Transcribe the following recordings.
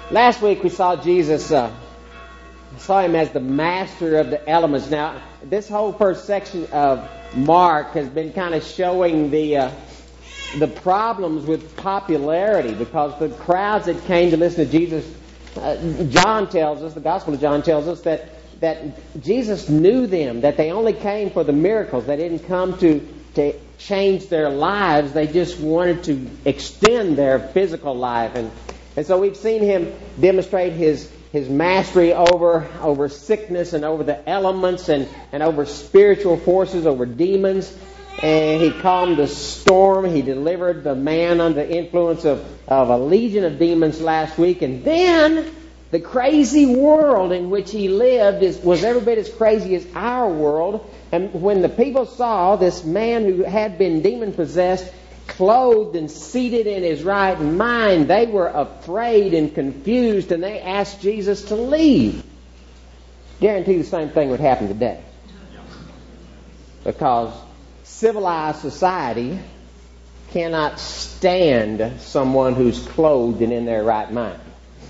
Last week we saw Jesus, saw him as the master of the elements. Now, this whole first section of Mark has been kind of showing the problems with popularity, because the crowds that came to listen to Jesus, John tells us, the Gospel of John tells us that Jesus knew them, that they only came for the miracles. They didn't come to change their lives. They just wanted to extend their physical life. And so we've seen him demonstrate his mastery over sickness and over the elements and over spiritual forces, over demons. And he calmed the storm. He delivered the man under the influence of a legion of demons last week. And then the crazy world in which he lived was every bit as crazy as our world. And when the people saw this man who had been demon-possessed, clothed and seated in his right mind, they were afraid and confused, and they asked Jesus to leave. Guarantee the same thing would happen today. Because civilized society cannot stand someone who's clothed and in their right mind.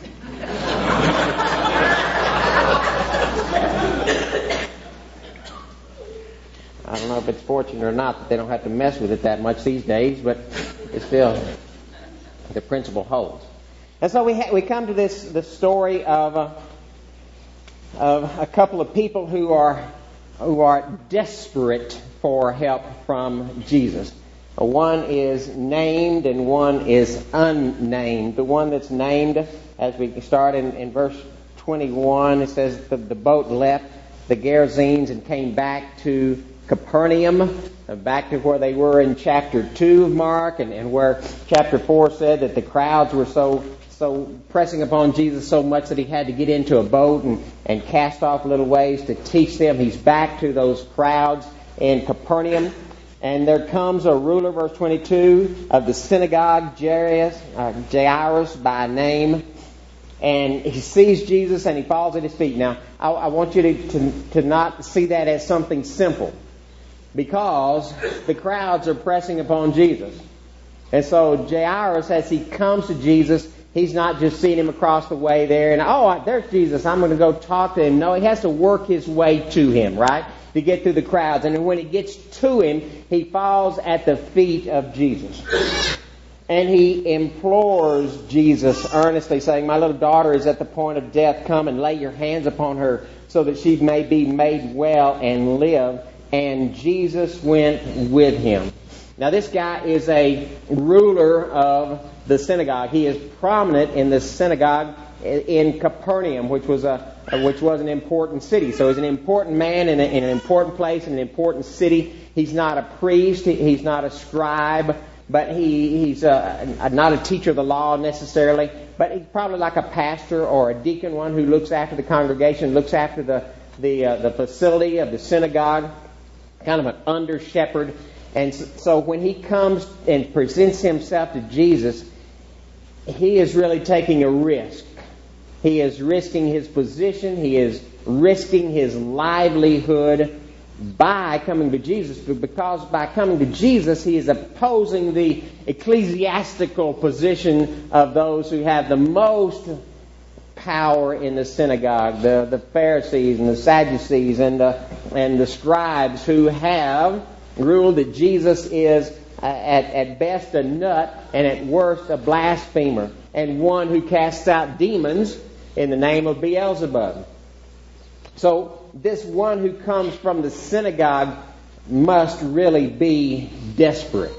I don't know if it's fortunate or not that they don't have to mess with it that much these days, but it's still, the principle holds. And so we come to the story of a couple of people who are desperate for help from Jesus. One is named and one is unnamed. The one that's named, as we start in verse 21, it says the boat left the Gerasenes and came back to Capernaum, back to where they were in chapter 2 of Mark, and where chapter 4 said that the crowds were so pressing upon Jesus so much that he had to get into a boat and cast off a little ways to teach them. He's back to those crowds in Capernaum. And there comes a ruler, verse 22, of the synagogue, Jairus by name. And he sees Jesus and he falls at his feet. Now, I want you to not see that as something simple, because the crowds are pressing upon Jesus. And so Jairus, as he comes to Jesus, he's not just seeing him across the way there and, there's Jesus, I'm going to go talk to him. No, he has to work his way to him, right, to get through the crowds. And when he gets to him, he falls at the feet of Jesus. And he implores Jesus earnestly, saying, my little daughter is at the point of death. Come and lay your hands upon her so that she may be made well and live. And Jesus went with him. Now, this guy is a ruler of the synagogue. He is prominent in the synagogue in Capernaum, which was an important city. So he's an important man in an important place, in an important city. He's not a priest. He's not a scribe. But he's not a teacher of the law necessarily. But he's probably like a pastor or a deacon, one who looks after the congregation, looks after the facility of the synagogue, kind of an under-shepherd. And so when he comes and presents himself to Jesus, he is really taking a risk. He is risking his position. He is risking his livelihood by coming to Jesus, because by coming to Jesus, he is opposing the ecclesiastical position of those who have the most power in the synagogue, the Pharisees and the Sadducees and the scribes, who have ruled that Jesus is at best a nut and at worst a blasphemer, and one who casts out demons in the name of Beelzebub. So this one who comes from the synagogue must really be desperate.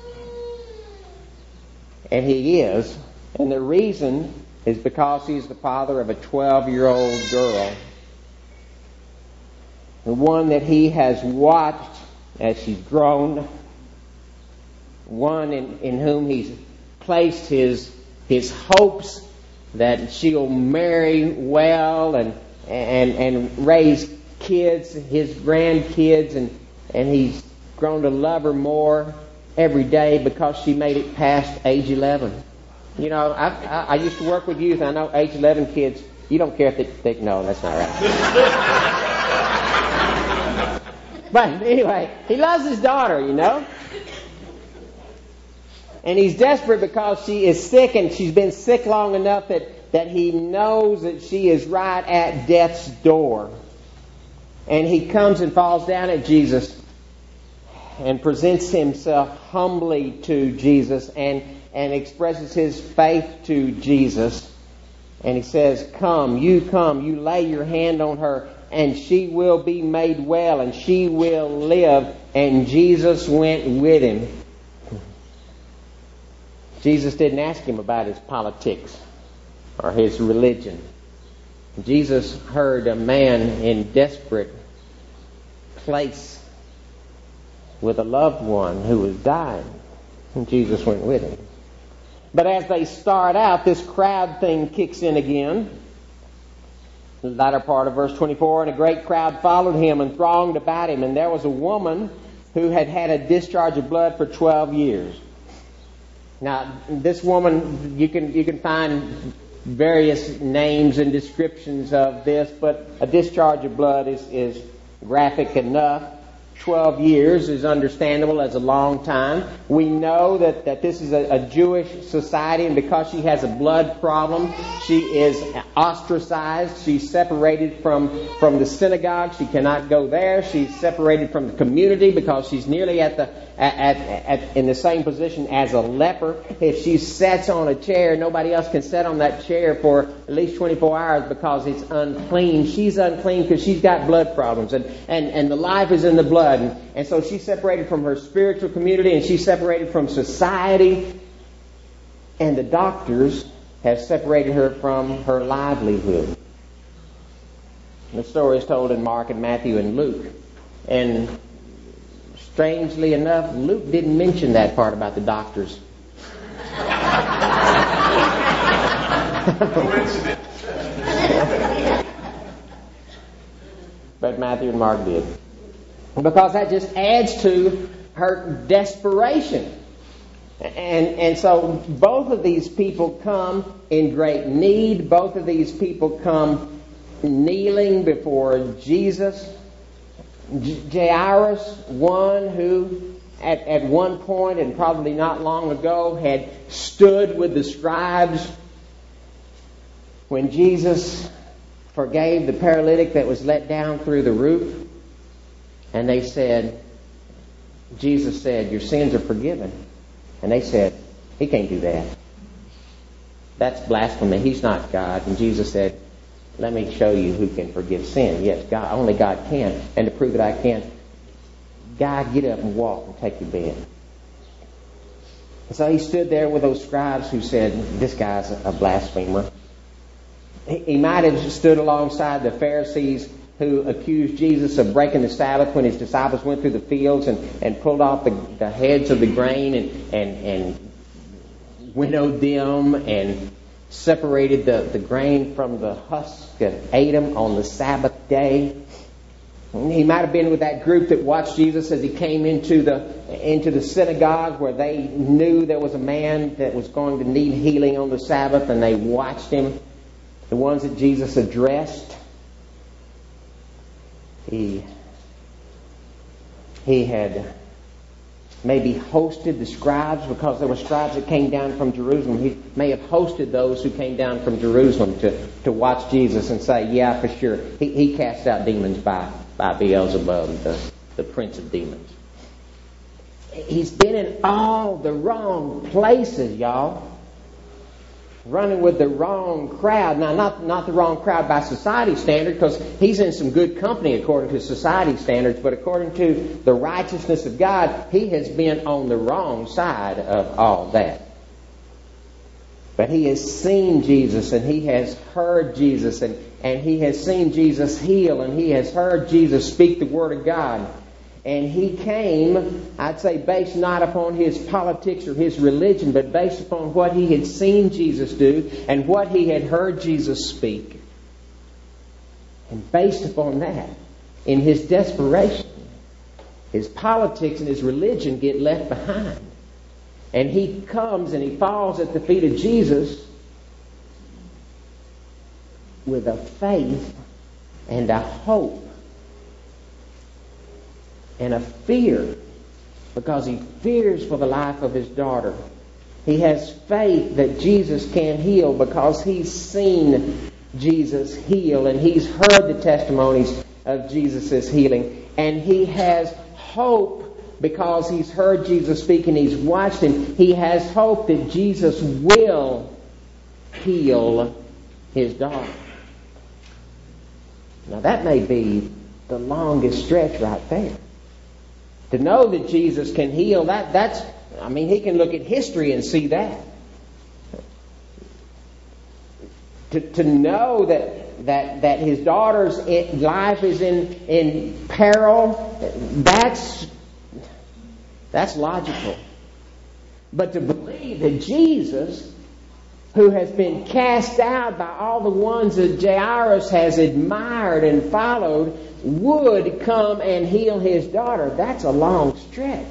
And he is. And the reason is because he's the father of a 12-year-old girl. The one that he has watched as she's grown. One in whom he's placed his hopes that she'll marry well and raise kids, his grandkids, and he's grown to love her more every day because she made it past age 11. You know, I used to work with youth, and I know age 11 kids, you don't care if they no, that's not right. But anyway, he loves his daughter, you know. And he's desperate because she is sick, and she's been sick long enough that he knows that she is right at death's door. And he comes and falls down at Jesus and presents himself humbly to Jesus and expresses his faith to Jesus. And he says, come, you lay your hand on her, and she will be made well, and she will live. And Jesus went with him. Jesus didn't ask him about his politics or his religion. Jesus heard a man in desperate place with a loved one who was dying, and Jesus went with him. But as they start out, this crowd thing kicks in again. The latter part of verse 24, and a great crowd followed him and thronged about him, and there was a woman who had had a discharge of blood for 12 years. Now, this woman, you can find various names and descriptions of this, but a discharge of blood is graphic enough. 12 years is understandable as a long time. We know that this is a Jewish society, and because she has a blood problem, she is ostracized. She's separated from the synagogue. She cannot go there. She's separated from the community because she's nearly in the same position as a leper. If she sits on a chair, nobody else can sit on that chair for at least 24 hours because it's unclean. She's unclean because she's got blood problems, and the life is in the blood. And so she's separated from her spiritual community, and she's separated from society, and the doctors have separated her from her livelihood. The story is told in Mark and Matthew and Luke. And strangely enough, Luke didn't mention that part about the doctors. But Matthew and Mark did. Because that just adds to her desperation. And so both of these people come in great need. Both of these people come kneeling before Jesus. Jairus, one who at one point, and probably not long ago, had stood with the scribes when Jesus forgave the paralytic that was let down through the roof. And they said, Jesus said, your sins are forgiven. And they said, he can't do that. That's blasphemy. He's not God. And Jesus said, let me show you who can forgive sin. Yes, God, only God can. And to prove that I can, God, get up and walk and take your bed. And so he stood there with those scribes who said, this guy's a blasphemer. He might have stood alongside the Pharisees who accused Jesus of breaking the Sabbath when his disciples went through the fields and pulled off the heads of the grain and winnowed them and separated the grain from the husk and ate them on the Sabbath day. He might have been with that group that watched Jesus as he came into the synagogue where they knew there was a man that was going to need healing on the Sabbath, and they watched him. The ones that Jesus addressed. He had maybe hosted the scribes, because there were scribes that came down from Jerusalem. He may have hosted those who came down from Jerusalem to watch Jesus and say, yeah, for sure, he cast out demons by Beelzebub, the prince of demons. He's been in all the wrong places, y'all. Running with the wrong crowd. Now, not the wrong crowd by society standard, because he's in some good company according to society standards, but according to the righteousness of God, he has been on the wrong side of all that. But he has seen Jesus, and he has heard Jesus, and he has seen Jesus heal, and he has heard Jesus speak the Word of God. And he came, I'd say, based not upon his politics or his religion, but based upon what he had seen Jesus do and what he had heard Jesus speak. And based upon that, in his desperation, his politics and his religion get left behind. And he comes and he falls at the feet of Jesus with a faith and a hope and a fear, because he fears for the life of his daughter. He has faith that Jesus can heal because he's seen Jesus heal and he's heard the testimonies of Jesus' healing. And he has hope because he's heard Jesus speak and he's watched him. He has hope that Jesus will heal his daughter. Now that may be the longest stretch right there. To know that Jesus can heal, he can look at history and see that. To know that his daughter's life is in peril, that's logical. But to believe that Jesus, who has been cast out by all the ones that Jairus has admired and followed, would come and heal his daughter, that's a long stretch.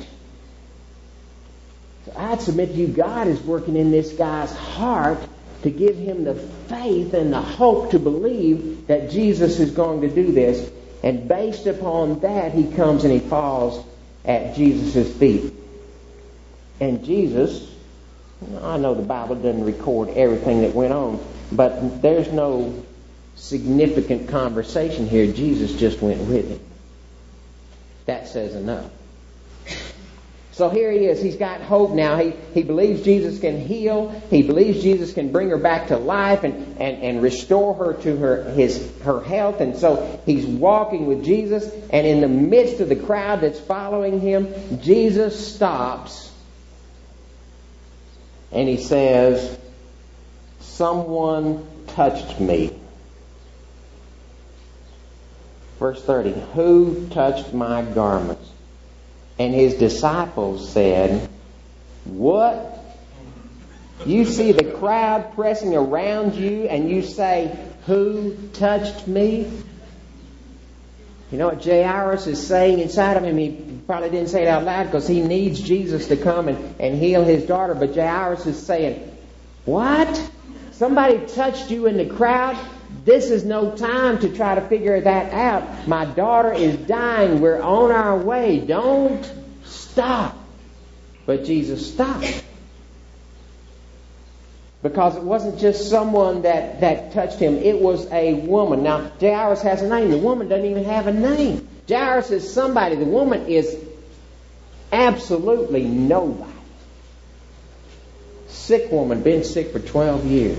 So I'd submit to you, God is working in this guy's heart to give him the faith and the hope to believe that Jesus is going to do this. And based upon that, he comes and he falls at Jesus' feet. And Jesus, I know the Bible doesn't record everything that went on, but there's no significant conversation here. Jesus just went with him. That says enough. So here he is. He's got hope now. He believes Jesus can heal. He believes Jesus can bring her back to life and restore her to her health. And so he's walking with Jesus. And in the midst of the crowd that's following him, Jesus stops. And he says, "Someone touched me." Verse 30, "Who touched my garments?" And his disciples said, "What? You see the crowd pressing around you and you say, 'Who touched me?'" You know what Jairus is saying inside of him? He probably didn't say it out loud because he needs Jesus to come and heal his daughter. But Jairus is saying, "What? Somebody touched you in the crowd? This is no time to try to figure that out. My daughter is dying. We're on our way. Don't stop." But Jesus stopped. Because it wasn't just someone that touched him. It was a woman. Now, Jairus has a name. The woman doesn't even have a name. Jairus is somebody. The woman is absolutely nobody. Sick woman, been sick for 12 years.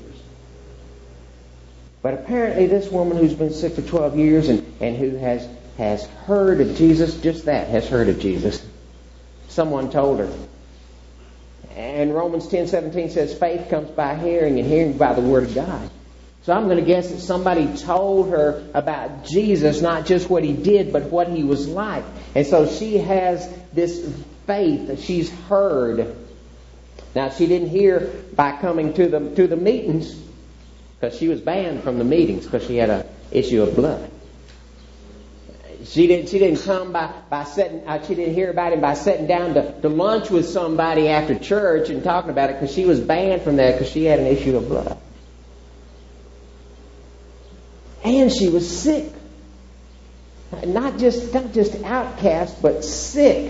But apparently this woman who's been sick for 12 years and who has heard of Jesus, just that, has heard of Jesus. Someone told her. And Romans 10:17 says faith comes by hearing and hearing by the Word of God. So I'm going to guess that somebody told her about Jesus, not just what he did, but what he was like. And so she has this faith that she's heard. Now she didn't hear by coming to the meetings, because she was banned from the meetings because she had an issue of blood. She didn't come by sitting. She didn't hear about him by sitting down to lunch with somebody after church and talking about it, because she was banned from that because she had an issue of blood. And she was sick, not just outcast, but sick.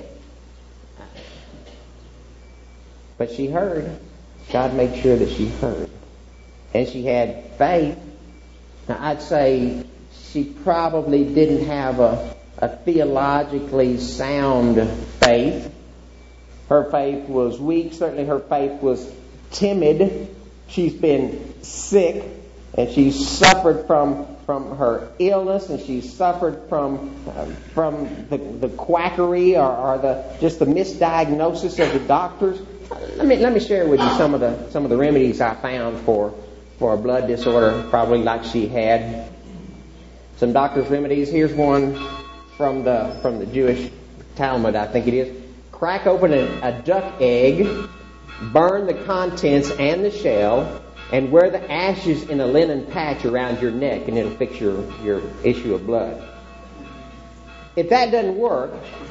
But she heard. God made sure that she heard. And she had faith. Now, I'd say she probably didn't have a theologically sound faith. Her faith was weak. Certainly her faith was timid. She's been sick, and she's suffered from her illness, and she's suffered from the quackery or just the misdiagnosis of the doctors. Let me share with you some of the remedies I found for a blood disorder, probably like she had. Some doctor's remedies. Here's one from the Jewish Talmud, I think it is. Crack open a duck egg, burn the contents and the shell, and wear the ashes in a linen patch around your neck, and it'll fix your issue of blood. If that doesn't work,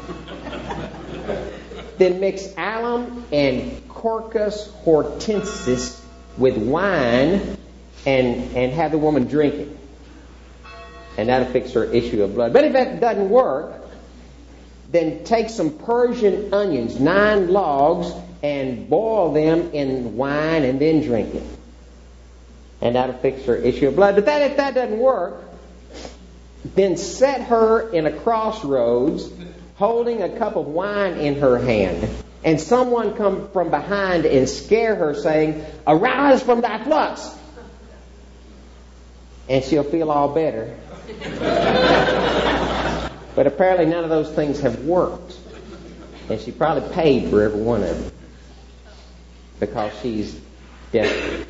then mix alum and Quercus hortensis with wine and have the woman drink it. And that'll fix her issue of blood. But if that doesn't work, then take some Persian onions, 9 logs, and boil them in wine and then drink it. And that'll fix her issue of blood. But if that doesn't work, then set her in a crossroads holding a cup of wine in her hand. And someone come from behind and scare her saying, "Arise from thy flux." And she'll feel all better. But apparently none of those things have worked. And she probably paid for every one of them. Because she's desperate.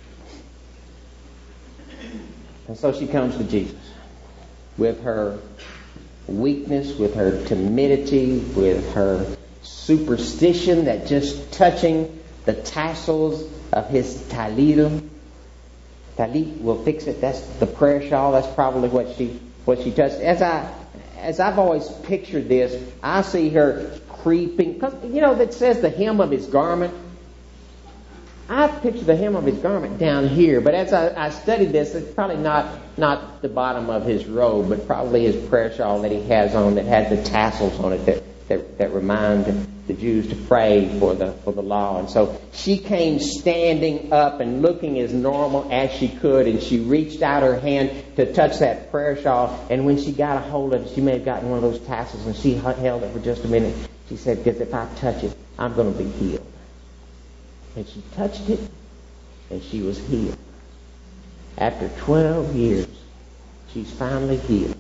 And so she comes to Jesus with her weakness, with her timidity, with her superstition that just touching the tassels of his talit will fix it. That's the prayer shawl. That's probably what she touched. As I've always pictured this, I see her creeping, because that says the hem of his garment. I picture the hem of his garment down here, but as I studied this, it's probably not the bottom of his robe, but probably his prayer shawl that he has on that has the tassels on it that remind the Jews to pray for the law. And so she came standing up and looking as normal as she could, and she reached out her hand to touch that prayer shawl, and when she got a hold of it, she may have gotten one of those tassels, and she held it for just a minute. She said, "Because if I touch it, I'm going to be healed." And she touched it, and she was healed. After 12 years, she's finally healed.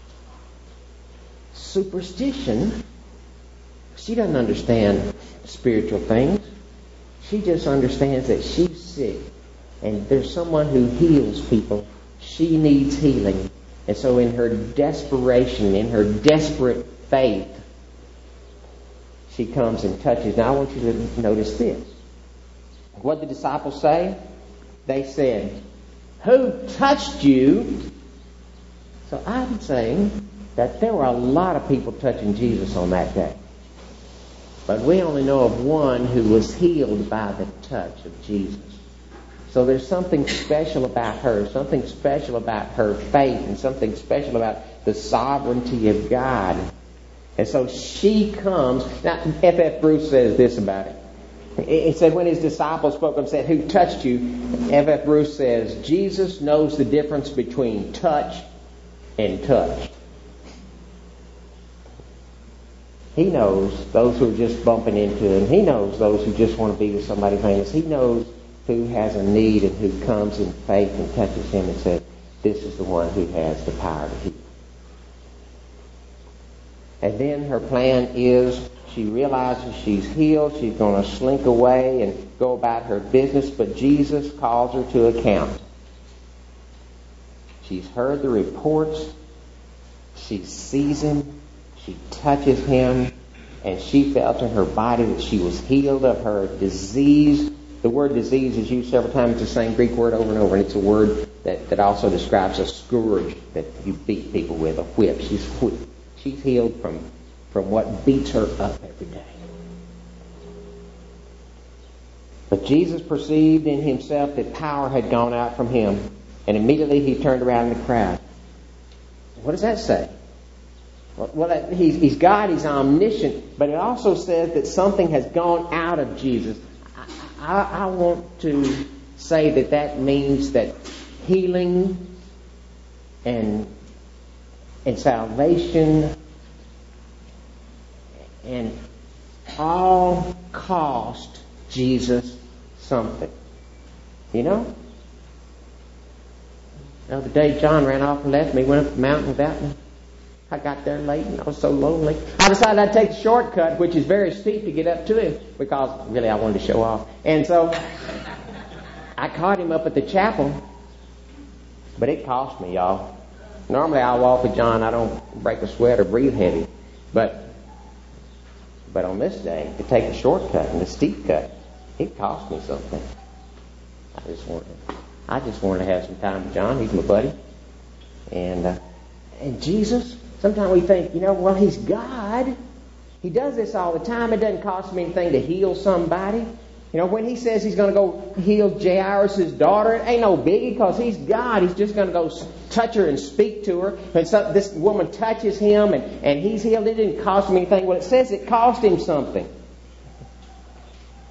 Superstition, she doesn't understand spiritual things. She just understands that she's sick, and there's someone who heals people. She needs healing. And so in her desperation, in her desperate faith, she comes and touches. Now I want you to notice this. What did the disciples say? They said, "Who touched you?" So I'm saying that there were a lot of people touching Jesus on that day. But we only know of one who was healed by the touch of Jesus. So there's something special about her, something special about her faith, and something special about the sovereignty of God. And so she comes. Now, F.F. Bruce says this about it. He said when his disciples spoke and said, "Who touched you?" F.F. Bruce says, Jesus knows the difference between touch and touched. He knows those who are just bumping into him. He knows those who just want to be with somebody famous. He knows who has a need and who comes in faith and touches him and says, "This is the one who has the power to heal." And then her plan is, she realizes she's healed. She's going to slink away and go about her business. But Jesus calls her to account. She's heard the reports. She sees him. She touches him. And she felt in her body that she was healed of her disease. The word disease is used several times. It's the same Greek word over and over. And it's a word that also describes a scourge that you beat people with, a whip. She's healed from what beats her up every day. But Jesus perceived in himself that power had gone out from him, and immediately he turned around in the crowd. What does that say? Well, he's God, he's omniscient, but it also says that something has gone out of Jesus. I want to say that means that healing and salvation and all cost Jesus something. You know? The other day, John ran off and left me, went up the mountain without me. I got there late and I was so lonely. I decided I'd take the shortcut, which is very steep to get up to him, because really I wanted to show off. And so I caught him up at the chapel, but it cost me, y'all. Normally I walk with John, I don't break a sweat or breathe heavy. But on this day, to take the shortcut and the steep cut, it cost me something. I just wanted to have some time with John. He's my buddy. And Jesus, sometimes we think, well, he's God. He does this all the time. It doesn't cost him anything to heal somebody. When he says he's going to go heal Jairus' daughter, it ain't no biggie, because he's God. He's just going to go touch her and speak to her. And so this woman touches him and he's healed. It didn't cost him anything. Well, it says it cost him something.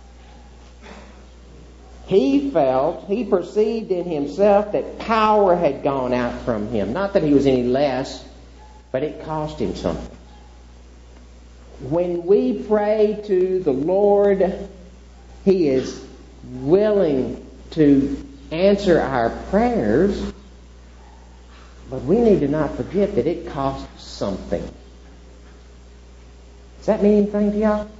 he perceived in himself that power had gone out from him. Not that he was any less, but it cost him something. When we pray to the Lord, He is willing to answer our prayers, but we need to not forget that it costs something. Does that mean anything to y'all?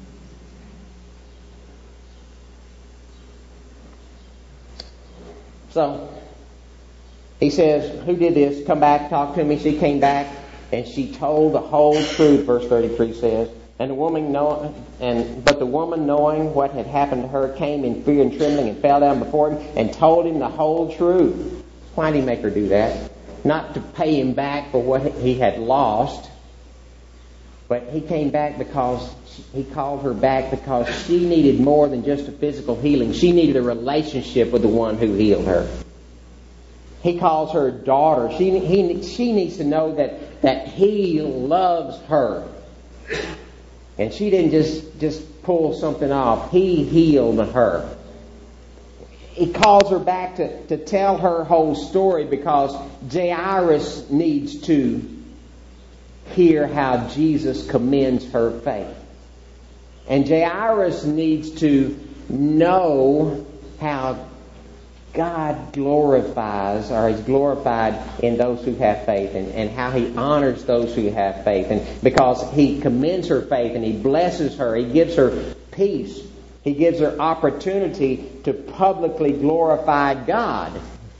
So, he says, who did this? Come back, talk to me. She came back, and she told the whole truth, verse 33 says. But the woman knowing what had happened to her came in fear and trembling and fell down before him and told him the whole truth. Why did he make her do that? Not to pay him back for what he had lost, but he came back because he called her back because she needed more than just a physical healing. She needed a relationship with the one who healed her. He calls her daughter. She needs to know that he loves her. And she didn't just pull something off. He healed her. He calls her back to tell her whole story because Jairus needs to hear how Jesus commends her faith. And Jairus needs to know how God glorifies, or is glorified in those who have faith, and how He honors those who have faith. And because He commends her faith and He blesses her, He gives her peace. He gives her opportunity to publicly glorify God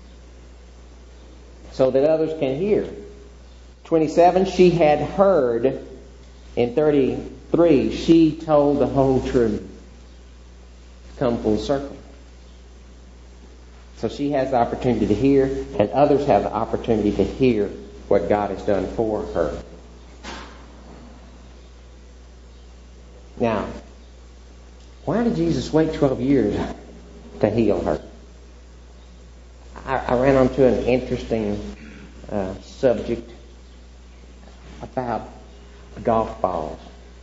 so that others can hear. 27, she had heard. In 33, she told the whole truth. Come full circle. So she has the opportunity to hear, and others have the opportunity to hear what God has done for her. Now, why did Jesus wait 12 years to heal her? I ran onto an interesting subject about golf balls.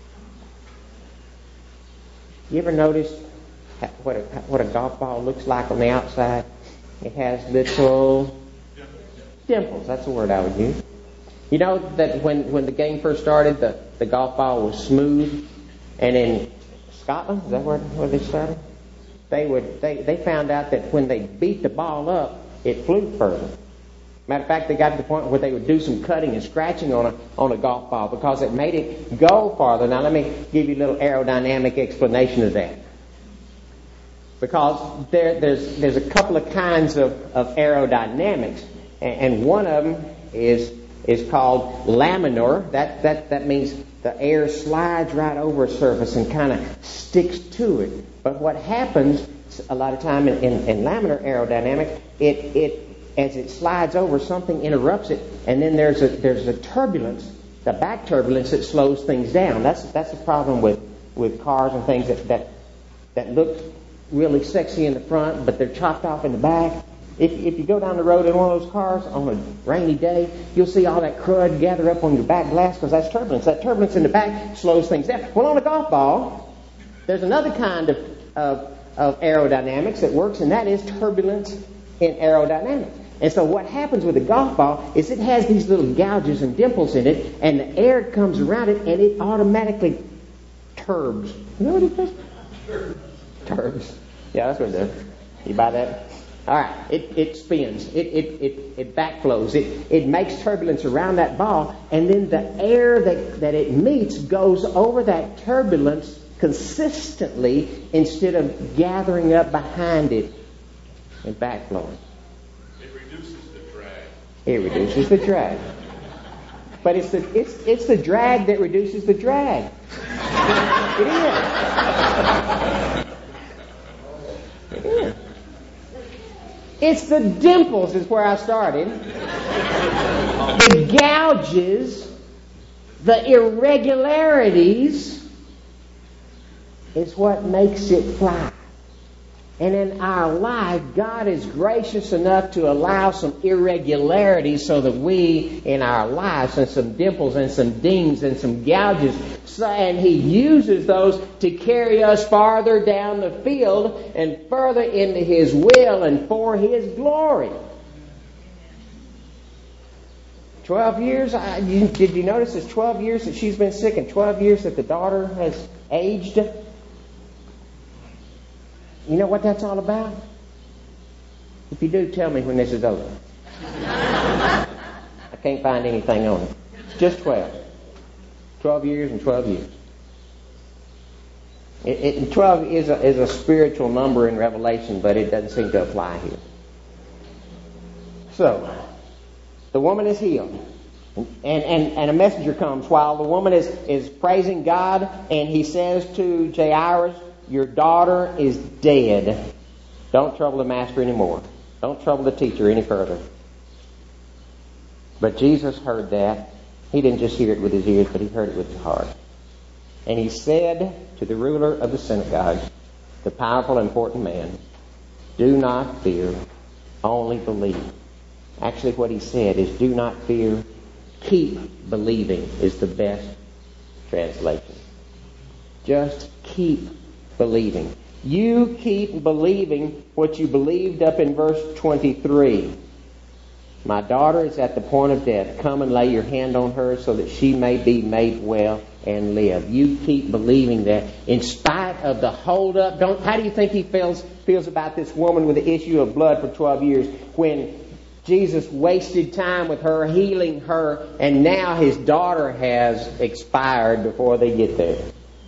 You ever notice what a golf ball looks like on the outside? It has little dimples. That's the word I would use. You know that when the game first started, the golf ball was smooth, and in Scotland, is that where they started? They found out that when they beat the ball up, it flew further. Matter of fact, they got to the point where they would do some cutting and scratching on a golf ball because it made it go farther. Now let me give you a little aerodynamic explanation of that. Because there's a couple of kinds of aerodynamics, and one of them is called laminar. That means the air slides right over a surface and kind of sticks to it. But what happens a lot of time in laminar aerodynamics, it as it slides over, something interrupts it, and then there's a turbulence, the back turbulence that slows things down. That's the problem with cars and things that look really sexy in the front, but they're chopped off in the back. If you go down the road in one of those cars on a rainy day, you'll see all that crud gather up on your back glass because that's turbulence. That turbulence in the back slows things down. Well, on a golf ball, there's another kind of aerodynamics that works, and that is turbulence in aerodynamics. And so what happens with a golf ball is it has these little gouges and dimples in it, and the air comes around it, and it automatically turbs. You know what it does? Turbs. Yeah, that's what it does. You buy that? All right. It spins. It backflows. It makes turbulence around that ball, and then the air that it meets goes over that turbulence consistently instead of gathering up behind it and backflowing. It reduces the drag. But it's the drag that reduces the drag. It is. It is. It's the dimples is where I started. The gouges, the irregularities is what makes it fly. And in our life, God is gracious enough to allow some irregularities so that we, in our lives, and some dimples and some dings and some gouges, And He uses those to carry us farther down the field and further into His will and for His glory. 12 years, did you notice it's 12 years that she's been sick and 12 years that the daughter has aged? You know what that's all about? If you do, tell me when this is over. I can't find anything on it. It's just 12. 12 years and 12 years. 12 is a spiritual number in Revelation, but it doesn't seem to apply here. So, the woman is healed. And a messenger comes while the woman is praising God, and he says to Jairus, your daughter is dead. Don't trouble the master anymore. Don't trouble the teacher any further. But Jesus heard that. He didn't just hear it with his ears, but he heard it with his heart. And he said to the ruler of the synagogue, the powerful, important man, do not fear, only believe. Actually, what he said is, do not fear, keep believing is the best translation. Just keep believing. You keep believing what you believed up in verse 23. My daughter is at the point of death. Come and lay your hand on her so that she may be made well and live. You keep believing that in spite of the hold-up. How do you think he feels about this woman with the issue of blood for 12 years when Jesus wasted time with her, healing her, and now his daughter has expired before they get there?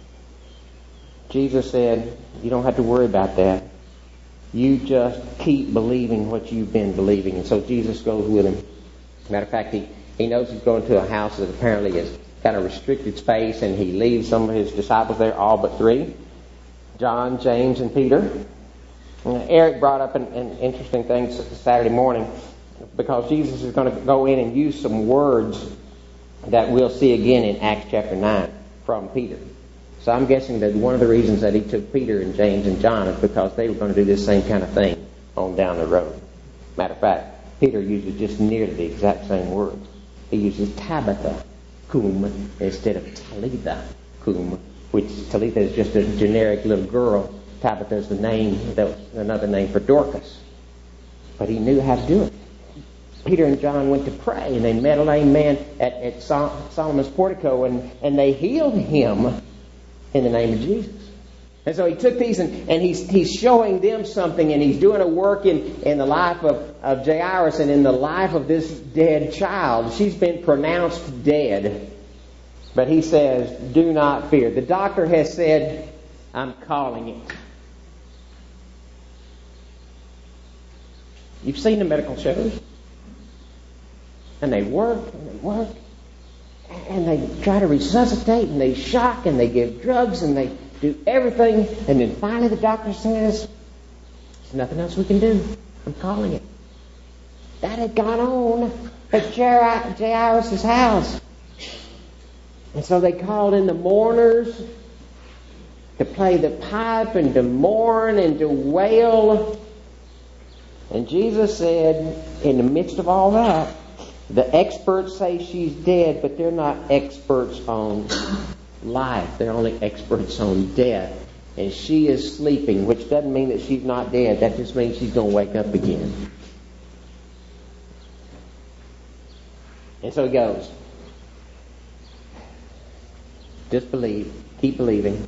Jesus said, you don't have to worry about that. You just keep believing what you've been believing. And so Jesus goes with him. Matter of fact, he knows he's going to a house that apparently is kind of restricted space, and he leaves some of his disciples there, all but three, John, James, and Peter. And Eric brought up an interesting thing Saturday morning, because Jesus is going to go in and use some words that we'll see again in Acts chapter 9 from Peter. So I'm guessing that one of the reasons that he took Peter and James and John is because they were going to do this same kind of thing on down the road. Matter of fact, Peter uses just nearly the exact same words. He uses Tabitha cum instead of Talitha cum, which Talitha is just a generic little girl. Tabitha is the name, that was another name for Dorcas. But he knew how to do it. Peter and John went to pray, and they met a lame man at Solomon's portico, and they healed him in the name of Jesus. And so he took these and he's showing them something, and he's doing a work in the life of Jairus and in the life of this dead child. She's been pronounced dead. But he says, do not fear. The doctor has said, I'm calling it. You've seen the medical shows. And they work, and they work. And they try to resuscitate, and they shock, and they give drugs, and they do everything. And then finally the doctor says, there's nothing else we can do. I'm calling it. That had gone on at Jairus' house. And so they called in the mourners to play the pipe and to mourn and to wail. And Jesus said, in the midst of all that, the experts say she's dead, but they're not experts on life. They're only experts on death. And she is sleeping, which doesn't mean that she's not dead. That just means she's going to wake up again. And so he goes. Just believe. Keep believing.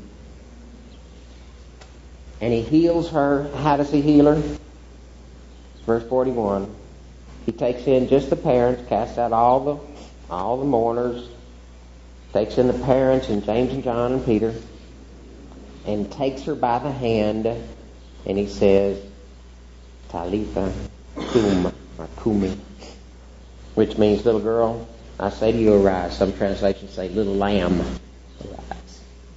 And he heals her. How does he heal her? Verse 41. He takes in just the parents, casts out all the mourners, takes in the parents and James and John and Peter, and takes her by the hand, and he says, Talitha cum, or kumi, which means, little girl, I say to you, arise. Some translations say, little lamb, arise.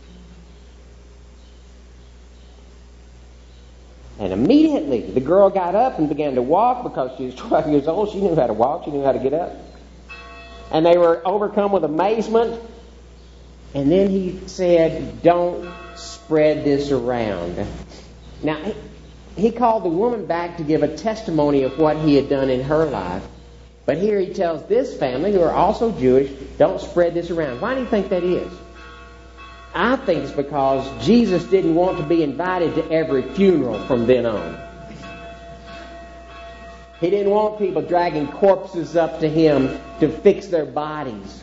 And immediately the girl got up and began to walk, because she was 12 years old. She knew how to walk. She knew how to get up. And they were overcome with amazement. And then he said, don't spread this around. Now, he called the woman back to give a testimony of what he had done in her life. But here he tells this family, who are also Jewish, don't spread this around. Why do you think that is? I think it's because Jesus didn't want to be invited to every funeral from then on. He didn't want people dragging corpses up to Him to fix their bodies.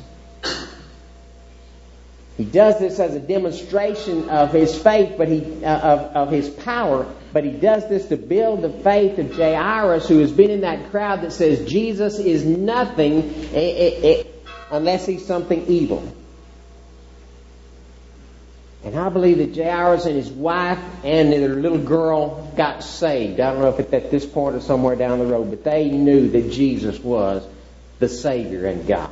He does this as a demonstration of His faith, but of His power. But He does this to build the faith of Jairus, who has been in that crowd that says Jesus is nothing unless He's something evil. And I believe that Jairus and his wife and their little girl got saved. I don't know if it's at this point or somewhere down the road, but they knew that Jesus was the Savior and God.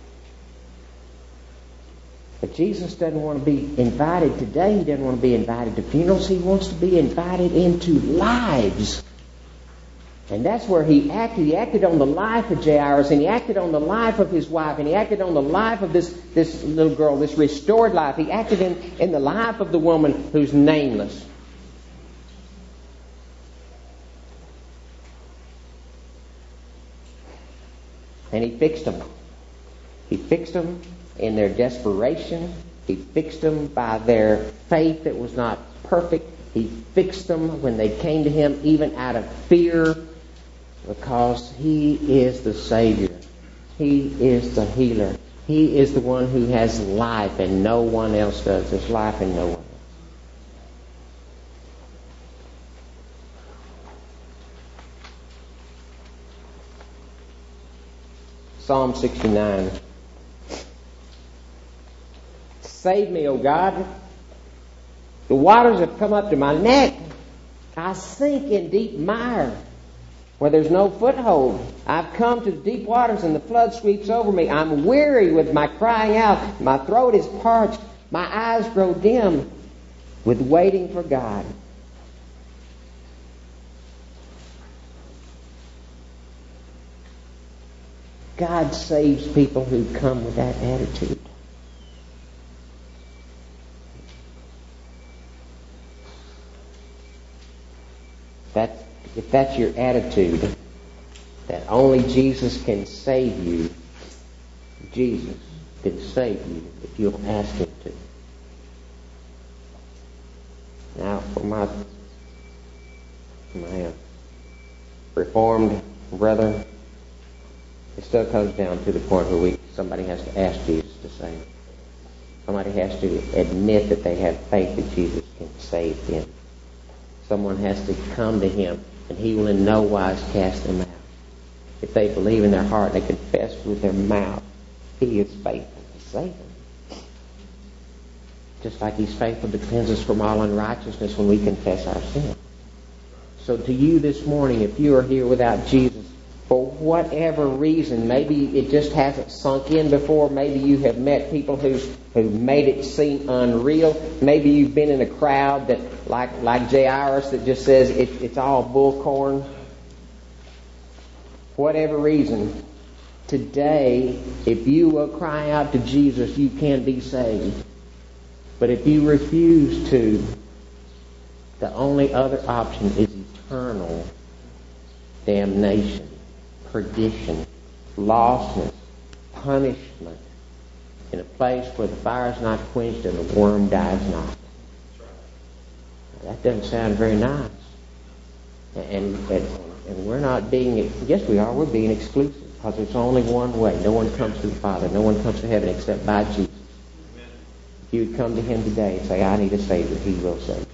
But Jesus doesn't want to be invited today. He doesn't want to be invited to funerals. He wants to be invited into lives. And that's where He acted. He acted on the life of Jairus, and He acted on the life of his wife, and He acted on the life of this little girl, this restored life. He acted in the life of the woman who's nameless. And He fixed them. He fixed them in their desperation. He fixed them by their faith that was not perfect. He fixed them when they came to Him even out of fear, because He is the Savior. He is the healer. He is the one who has life and no one else does. There's life in no one else. Psalm 69. Save me, O God. The waters have come up to my neck. I sink in deep mire where there's no foothold. I've come to the deep waters and the flood sweeps over me. I'm weary with my crying out. My throat is parched. My eyes grow dim with waiting for God. God saves people who come with that attitude. If that's your attitude, that only Jesus can save you, Jesus can save you if you'll ask Him to. Now, for my Reformed brethren, it still comes down to the point where somebody has to ask Jesus to save. Somebody has to admit that they have faith that Jesus can save them. Someone has to come to Him, and He will in no wise cast them out. If they believe in their heart and they confess with their mouth, He is faithful to save them. Just like He's faithful to cleanse us from all unrighteousness when we confess our sin. So to you this morning, if you are here without Jesus, for whatever reason, maybe it just hasn't sunk in before, maybe you have met people who made it seem unreal, maybe you've been in a crowd that, like Jairus, that just says it's all bullcorn. Whatever reason, today, if you will cry out to Jesus, you can be saved. But if you refuse to, the only other option is eternal damnation, perdition, lostness, punishment, in a place where the fire is not quenched and the worm dies not. That doesn't sound very nice. And we're not being, yes we are, we're being exclusive, because there's only one way. No one comes to the Father, no one comes to heaven except by Jesus. If you would come to Him today and say, I need a Savior, He will save